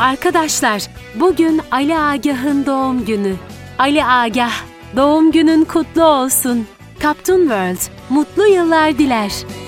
Arkadaşlar, bugün Ali Agah'ın doğum günü. Ali Agah, doğum günün kutlu olsun. Kaptun World, mutlu yıllar diler.